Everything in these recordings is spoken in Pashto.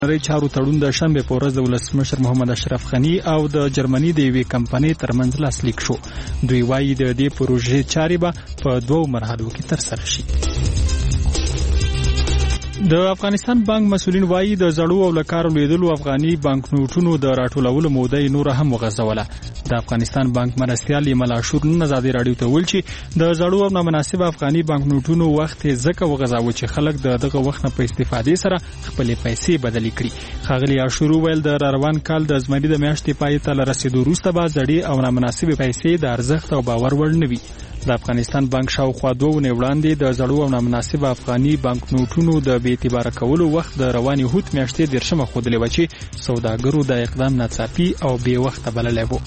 چارو تړون د شنبه په ورځ د ولسمشر محمد اشرف غنی او د جرمني د یوې کمپنۍ ترمنځ لاسلیک شو. دوی وایي د دې پروژې چارې به په 2 مرحلو کې ترسره شي. د افغانستان بانک مسؤلین وایي د زړو او لکارو لیدلو افغاني بانکنوټونو د راټولولو موده نور هم وغځوله. د افغانستان بانک مرستیال یمل عاشور نن ازادي رادیو ته ویل چې د زړو او نامناسب افغاني بانکنوټونو وخت ځکه وغځاوه چې خلک دغه وخت نه په استفادې سره خپل پیسې بدلې کړي. ښاغلي عاشور ویل د روان کال د زمري د میاشتې پای ته رسیدو وروسته به زړې او نامناسب پیسې د ارزښت او باور وړ نه وي. د افغانستان بانک شاوخوا 2 ونې وړاندې د زړو او نامناسب افغاني بانکنوټونو د بې اعتباره کولو وخت د رواني هوت میاشتې 10 ښودلې و چې سوداګرو د اقدام ناڅاپي او بې وخته بللی و.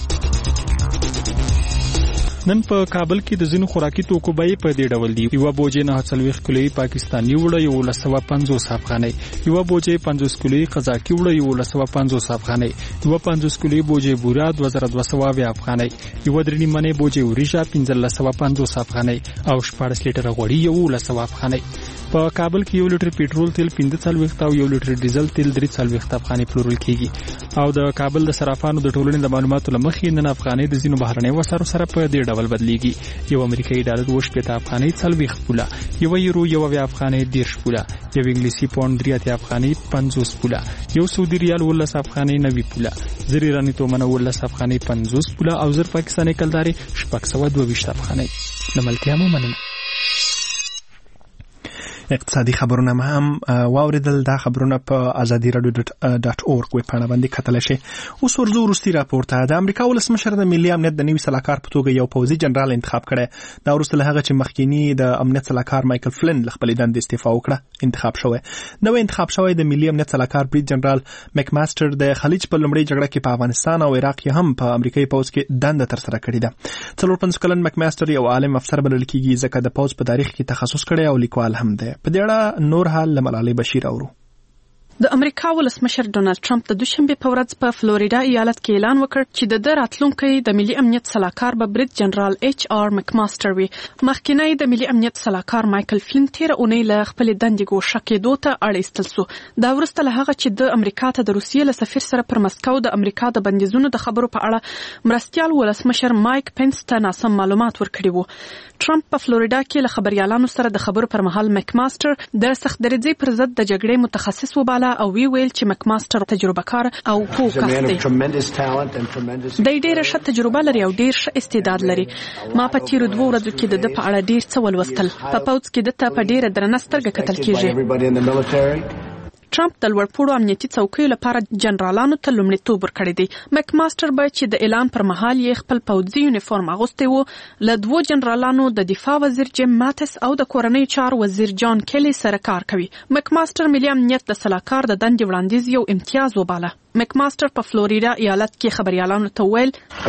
نن په کابل کې د ځینو خوراکي توکو بیې په دې ډول دي. یوه بوجې 940 کیلویي پاکستاني وړه 1150 افغانۍ، یوه بوجې 50 کیلویي قزاقي وړه 1150 افغانۍ، یوه 50 کیلویي بوجې بورا 2200 افغانۍ، یوه 3 نیمه بوجې وریجه 1550 افغانۍ او 14 لیټره غوړي 1100 افغانۍ. په کابل کې 1 لیټر پېټرول تیل 45 او 1 لیټر ډیزل تیل 43 افغانۍ پلورل کیږي. او د کابل د صرافانو د ټولنې د معلوماتو لمخې نن افغانۍ د ځینو بهرنیو وسایلو سره په دې ډول بدلیږي. یو امریکایي ډالر 80 افغانۍ 40 پوله، یو یورو 1 افغانۍ 10 پوله، یو انګلیسي پاوند 3 افغانۍ 50 پوله، یو سعودي ریال 19 افغانۍ 90 پوله، زر ایراني تومنه 19 افغانۍ 50 پوله او زر پاکستاني کلداري 622 افغانۍ. د ملتیا مو مننه. اقتصادي خبرونه هم واوریدل. دا خبرونه په azadiradio.org ویبپاڼه باندې کتلی شئ. اوس ورځو وروستي راپور ته. د امریکا ولسمشر د ملي امنیت د نوي سلاکار په توګه یو پوځي جنرال انتخاب کړی. دا وروسته له هغه چې مخکینی د امنیت سلاکار مایکل فلن له خپلې دندې استعفا وکړه انتخاب شوی. نوی انتخاب شوی د ملي امنیت سلاکار بریج جنرال مکماستر د خلیج په لومړۍ جګړه کې په افغانستان او عراق کې هم په امریکایي پوځ کې دنده ترسره کړې ده. 45 کلن مکماستر یو عالم افسر بلل کېږي ځکه د پوځ په تاریخ کې تخصص کړی او لیکوال هم دی. په دې اړه نور حال لملالي بشیر اورو. د امریکا ولسمشر ډونالد ټرمپ د دوشنبه په ورځ په فلوریدا ایالت کې اعلان وکړ چې د راتلونکي د ملي امنیت سلاکار به بریج جنرال ایچ آر مکماستر وي. مخکینی د ملي امنیت سلاکار مایکل فلن تیر اونۍ له خپل دندې ګوښه کېدو ته اړ ایستل سو. دا وروسته له هغه چې د امریکا ته د روسیې له سفیر سره پر مسکو د امریکا د بندیزونو د خبرو په اړه مرستیال ولسمشر مایک پنس ته ناسم معلومات ورکړي وو. ټرمپ په فلوریدا کې له خبريالانو سره د خبرو پر مهال مکماستر د سخت درجه پر ضد د جګړې متخصص وباله او ویل چې مکماستر تجربه کار او پوه کس دی. د ډېر ښه تجربه لري او ډېر ښه استعداد لري. ما په تیرو 2 ورځو کې د په اړه ډېر څه ولوستل. په پوځ کې د ته په ډېر درنه سترګه کتل کیږي. ټرمپ د لوړپوړو امنیتي څوکیو لپاره جنرالانو ته لومړیتوب ورکړی دی. مکماستر به چې د اعلان پر مهال یې خپل پوځي یونیفورم اغوستی و له 2 جنرالانو د دفاع وزیر جیم ماتس او د کورنۍ چارو وزیر جان کلی سره کار کوي. مکماستر ملي امنیت د سلاکار د دندې وړاندیز یو امتیاز وباله. مکماستر په فلوریدا ایالت کې خبريالانو ته ویل زه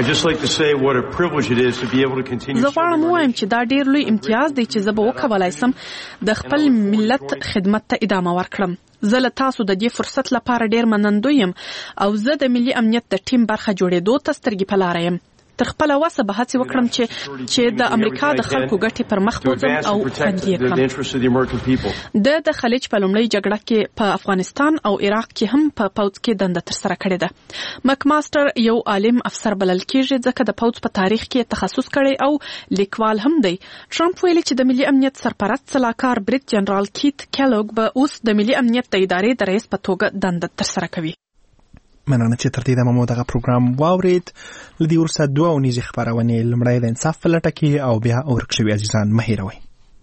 غواړم ووایم چې دا ډېر لوی امتیاز دی چې زه به وکولای سم د خپل ملت خدمت ته ادامه ورکړم. زه له تاسو د دې فرصت لپاره ډېر منندوی یم او زه د ملي امنیت د ټیم برخه جوړېدو ته سترګې په لاره یم. تر خپل وسه به هڅه وکړم چې د امریکا د خلکو ګټې پر مخ بوځم او خوندي کړم. د خلیج په لومړۍ جګړه کې په افغانستان او عراق کې هم په پوځ کې دنده ترسره کړې ده. مکماستر یو عالم افسر بلل کېږي ځکه د پوځ په تاریخ کې تخصص کړی او لیکوال هم دی. ټرمپ ویلي چې د ملي امنیت سرپرست سلاکار بریج جنرال کیت کیلوګ به اوس د ملي امنیت د ادارې د رئیس په توګه دنده ترسره کوي. مننه چې تر دې دمه مو دغه پروګرام واورید. له دې وروسته 2 اونیزې خپرونې لومړی د انصاف په لټه کې او بیا ورک شوي عزیزان مه هېروئ.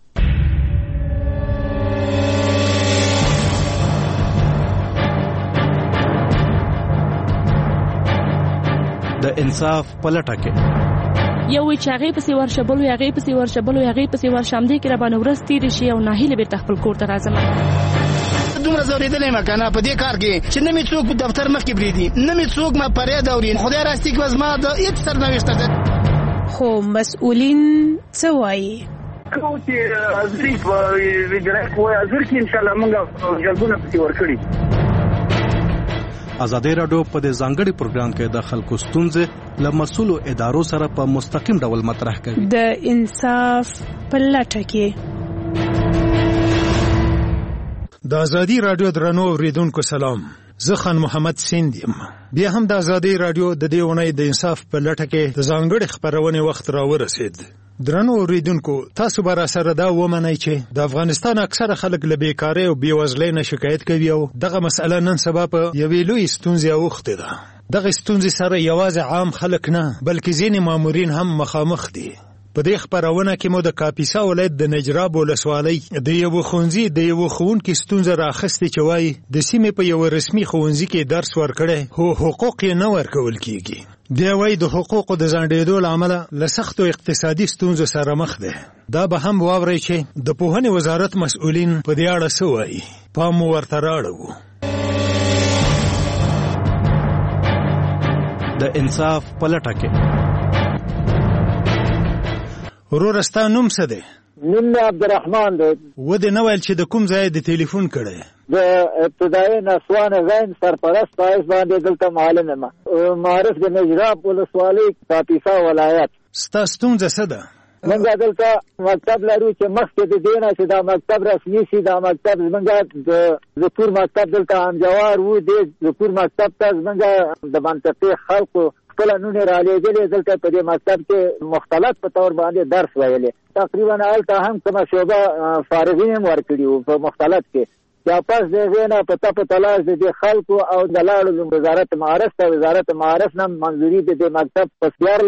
د انصاف په لټه کې یو چې هغه پسې ورشبلو هغه پسې ورشامدې کې را باندې ورځ تیرې شي او ناهیله بیرته خپل کور ته راځم. دومره زوریدلې مکنه په دې کار کې چې نه می څوک په دفتر مخ کې بریدي، نه می څوک ما پرې داورین. خدای راستي کې وزما د هیڅ سرنوشته ده. خو مسؤلین څه وایي؟ کو چې ازری په ویډیو کوی ازر کې ان شاء الله موږ جلبونه پتی ورکړي. ازادي راډیو په دې ځانګړي پروګرام کې د خلکو ستونزې له مسؤلو ادارو سره په مستقیم ډول مطرح کوي. د انصاف په لټه کې د ازادي راډیو درنو اوریدونکو سلام. زه خان محمد سیند یم. بیا هم د آزادۍ رادیو د دې اونۍ د انصاف په لټه کې د ځانګړي خپرونې وخت راورسید. درنو اوریدونکو، تاسو به راسره دا ومنئ چې د افغانستان اکثره خلک له بیکارۍ او بېوزلۍ نه شکایت کوي او دغه مسئله نن سبا په یوې لویې ستونزې اوښتې ده. دغه ستونزې سره یوازې عام خلک نه بلکې ځینې مامورین هم مخامخ دي. په دې خپرونه کې مو د کاپیسا ولایت د نجراب ولسوالۍ د یو ښوونځي د یو ښوونکي ستونزه راخستې چې وایي د سیمې په یو رسمي ښوونځي کې درس ورکړی خو حقوق یې نه ورکول کیږي. دی وایي د حقوقو د ځنډېدو له امله له سختو اقتصادي ستونزو سره مخ دی. دا به هم واورئ چې د پوهنې وزارت مسؤلین په دې اړه څه وایي. پام مو ورته راړوو. د انصاف په لټه کې. ورور ستا نوم څه دی؟ نوم مې عبدالرحمن دی. ودې نه ویل چې د کوم ځای د ټلیفون کړی؟ د ابتدایي نسوان غین سرپرست پایس باندې دلته معلم یم. معرف د نجراب ولسوالۍ کاپیسا ولایت. ستا ستونزه څه ده؟ موږ دلته مکتب لرو چې مخکې د دې نه چې دا مکتب رسمي شي، دا مکتب زموږ د ذکور مکتب دلته همجوار و. دې ذکور مکتب ته زموږ د منطقې خلکو خپل نونه را لېږلې. دلته په دې مکتب کې مختلط په تور باندې درس ویلې. تقریبا هلته هم کومه شعبه فارغین هم ورکړي وو په مختلط کې. یا پس د هغې نه په تپو تلاش د دې خلکو او د لاړو وزارت معارف ته. وزارت معارف نه منظوري د دې مکتب په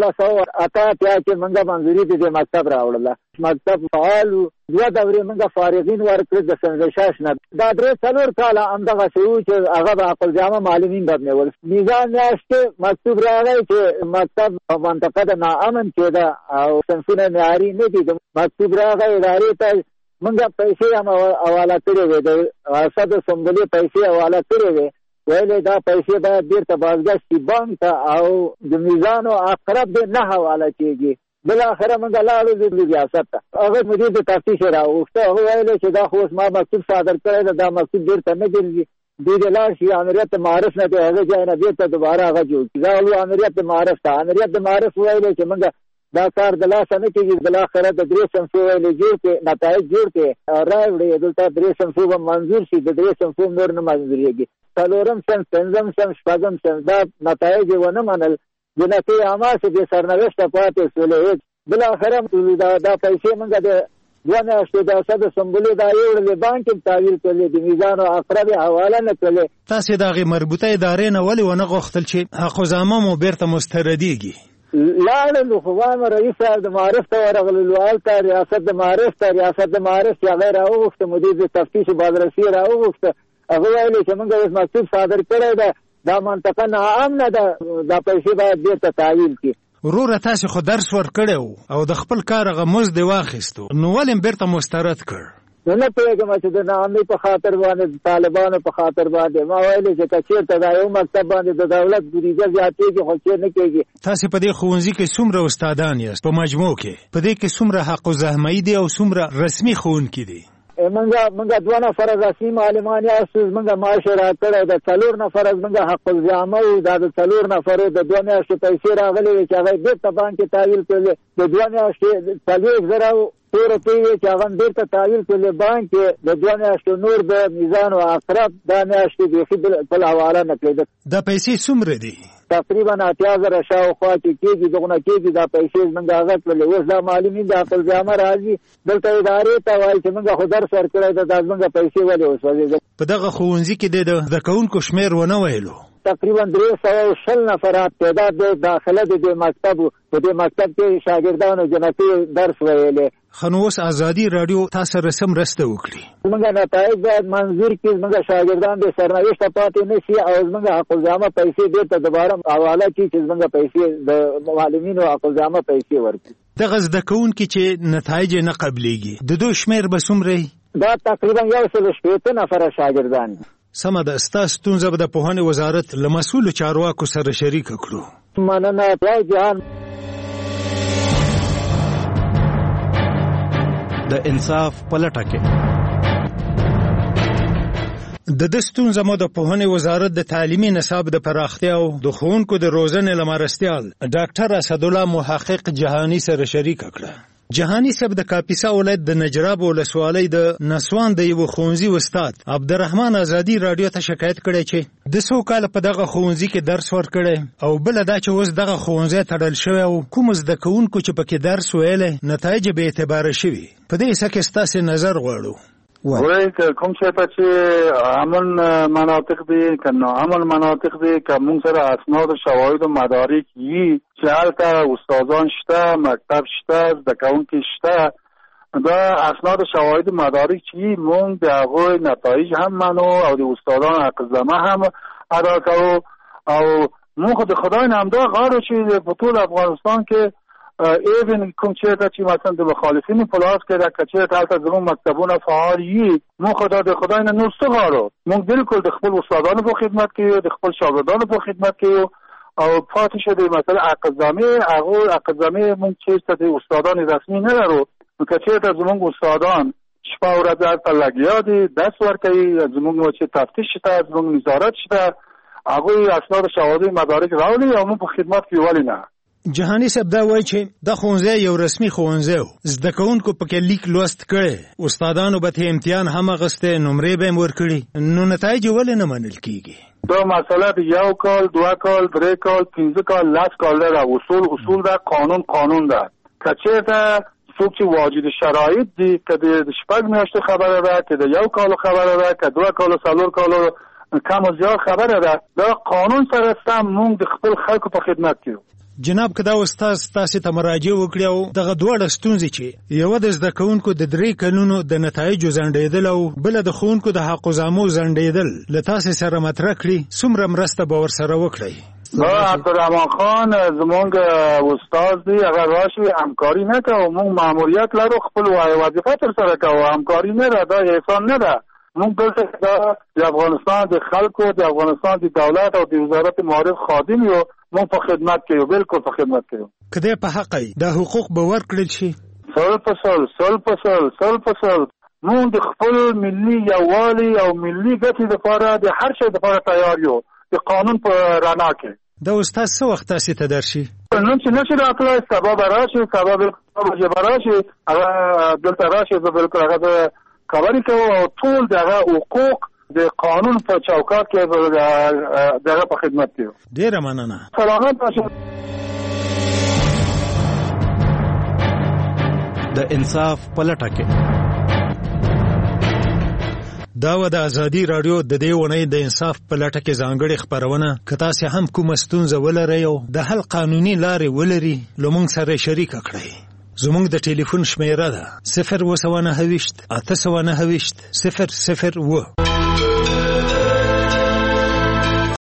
1488 کې موږ منظوري د دې مکتب راوړله. مکتب فعال و. 2 دورې موږ فارغین ورکړي د سنجشاش نه. دا 3-4 کاله همدغسې وو چې هغه به عقلجامه معلمین به بنول. میزان میاشت کې مکتوب راغی چې مکتب منطقه د ناامن کې ده او صنفونه معیاري نه دي. مکتوب راغی ادارې ته. موږ پیسې هم حواله کړې وې، د ریاست سمبولې پیسې حواله کړې وې. ویلې دا پیسې باید بیرته بازګشت شي بانک ته او د میزانو اقرب دې نه حواله کېږي. بالاخره موږ لاړو د ریاست ته. هغه مدیر د تفتیش راوغوښته. هغه ویلې چې دا خو اوس ما مکتوب صادر کړی ده، دا مکتوب بیرته نه ګرځي. دوی د لاړ شي امریت معارف نه د هغه ځای نه بیرته دوباره هغه جوړ کړي. راغلو امریت معارف ته. امریت معارف ویلې چې موږ دا کار د لاسه نه کېږي. بالاخره د 3 صنفو ویلې جوړ کړې، نتایج جوړ کړې، راوړې. دلته 3 صنفو به منظور شي، د 3 صنفو نور نه منظورېږي. 4م صنف، 5م صنف، 6م صنف دا نتایج یې ونه منل. جنکۍ عاماسې بې سرنوشته پاتې شولې. بالاخره دا پیسې موږ د 2 میاشتې د ریاست سمبولې دا یوړلې، بانک یې تحویل کړلې، د میزانو اقرب یې حواله نه کړلې. تاسې د هغې مربوطه ادارې نه ولې ونه غوښتل چې حقوزامه مو بیرته مستردېږي؟ لاړلو خو وایم رئیس صاحب د معارف ته ورغللو. هلته ریاست د معارف ته، ریاست د معارف چې هغه یې راوغوښته، مدیر د تفتیش بازرسي یې راوغوښته. هغه ویلې چې موږ اوس مکتوب صادر کړی ده، دا منطقه ناامنه ده، دا پیسې باید بیرته تحویل کړي. وروره تاسې خو درس ورکړی و او د خپل کار هغه مزد یې واخیستو، نو ولې بیرته مسترد کړ؟ نه پوهېږم چې د ناامنۍ په خاطر باندې، د طالبانو په خاطر باندې. ما ویلې چې که چېرته دا یو مکتب باندې د دولت بودیجه زیاتېږي خو چېر نه کېږي. تاسې په دې ښوونځي کې څومره استادان یاست په مجموع کې؟ په دې کې څومره حق الزحمه دي او څومره رسمي ښوونکي دي؟ موږ 2 نفره رسمي معلمان یاستو. موږ معاش راکړی د 4 نفره موږ حق الزحمه وو. دا د 4 نفرو د 2 میاشتې پیسې راغلې وې چې هغه یې بیرته بانک کې تحویل کړلې. د 2 میاشتې 40,000 روپۍ وې چې هغه بیرته تحویل کړلې بانک کې. د 2 میاشتو نور د میزانو اقرب دا میاشتې بیخي بل حواله نه کړې. دا پیسې څومره دي؟ تقریبا 80,000 شاوخوا کې کېږي، دغونه کېږي. دا پیسې موږ هغه کړلې. اوس دا معلمین د عقلجامه راځي دلته ادارې ته وایي چې موږ خو درس ورکړی ده، دا زموږ پیسې ولې وسوځېدل. په دغه ښوونځي کې د زده کوونکو شمېر ونه ویلو؟ تقریبا 320 نفرات تعداد د داخله د دې مکتب. په دې مکتب کې شاګردانو جنکۍ درس ویلې. ښه نو اوس ازادي راډیو تاسو سره څه مرسته وکړي؟ زموږ نتایج باید منظور کړي، زموږ شاګردان بې سرنوشته پاتې نه شي او زموږ حقوزامه پیسې بیرته دوباره حواله کړي چې زموږ پیسې د معلمینو حقوزامه پیسې ورکړي. دغه زده کوونکي چې نتایج نه قبلېږي د دوی شمېر به څومره؟ دا تقریبا 160 نفره شاګردان. سمه ده، ستاسو ستونزه به د پوهنې وزارت له مسؤلو چارواکو سره شریکه کړو. مننه. جهان د انصاف په لټه کې. د ستونزه مو د پوهنې وزارت د تعلیمي نصاب د پراختیا او د ښوونکو د روزنې له مرستیال ډاکټر اسدالله محقق جهانی سره شریکه کړه. جهاني صاحب د کاپیسا ولایت د نجراب ولسوالۍ د نسوان د یو ښوونځي استاد عبدالرحمن آزادي رادیو ته شکایت کړی چې د 100 کال په دغه ښوونځي کې درس ورکړی او بل دا چې اوس دغه ښوونځی تړل شوی او کوم زده کوونکو چې پکې درس ویلی نتایج به اعتباره شوي په دې څه کې ستاسې نظر غواړو. وای که کوم څه چې امن مناطق دي کنه امن مناطق دي که موږ سره اسناد و شواهد و مدارک یي چې هلته استادان شته مکتب شته زده کوونکي شته دا اسناد و شواهد و مدارک چې موږ د هغوی نتایج هم منو او د استادان حق‌الزحمه هم ادا کوو او موږ د خدای نه همدا غواړو چې په ټول افغانستان کې ایون کوم چې مثلا د مخالفین په لاس کې دا کچې تاسو زموږ مکتبونه فعال یي مو خدای د خدای نه نور څه غواړو موږ بالکل د خپل استادانو په خدمت کې یو د خپل شاګردانو په خدمت کې یو او پاتې شه د مثلا حق‌الزحمه موږ چې د استادان رسمي نه لرو کچې ته زموږ استادان شپه او ورځ په لګیا دي درس ورکوي زموږ چې تفتیش شته زموږ نظارت شته هغه اسناد شواهد مدارک راولي او موږ په خدمت کې ولې نه. جهاني صاحب دا وایي چې د ښوونځی یو رسمي ښوونځی و زده کوونکو پکې لیک لوست کړی استادانو به امتحان هم اخیستی نمرې به یې ورکړي نو نتایج ولې نه منل کیږي؟ دا مسئله د 1 کال 2 کال 3 کال 15 کال 10 کال ده اصول ده قانون ده که چېرته څوک چې واجد شرایط دي که د 6 میاشتې خبره ده که د 1 کال خبره ده که 2 کال 4 کال کم و زیاد خبره ده دا قانون سره سم موږ د خپل خلکو په خدمت کې جناب که دا استاد تاسې ته مراجعه وکړي او دغه دواړه ستونزې چې یوه د زده کوونکو د 3 کلونو د نتایجو ځنډېدل او بله د ښوونکو د حق‌الزحمو ځنډېدل له تاسې سره مطرح کړي څومره مرسته به ورسره وکړئ؟ عبدالرحمن خان زمونږ استاد دی هغه راشي همکاري نه کوو موږ ماموریت لرو خپل وظیفه تر سره کوو همکاري نه ده دا احسان نه ده موږ دلته د افغانستان د خلکو د افغانستان د دولت او د وزارت معارف خادم یو موږ په خدمت کې یو بالکل په خدمت کې یو که دی په حق دا حقوق به ورکړل شي 100% موږ د خپل ملي یووالي او ملي ګټې لپاره د هر شي لپاره تیار یو د قانون په رڼا کې دا استاد څه وخت تاسې ته درشي نن چې نشي راتلای سبا به راشي سبا به راشي هغه دلته راشي زه بالکل هغه خبرې کوو او ټول دغه حقوق د قانون په چوکاټ کې دغه په خدمت کې ډیره مننه سلامات باشه. د انصاف پلټه کې دا و د ازادي رادیو د دې ونې د انصاف پلټه کې ځانګړې خبرونه که تاسې هم کومه ستونزه ولرئ او د حل قانوني لارې ولري له موږ سره شریکه کړئ. زموږ د ټلیفون شمیره ده 029 829 001.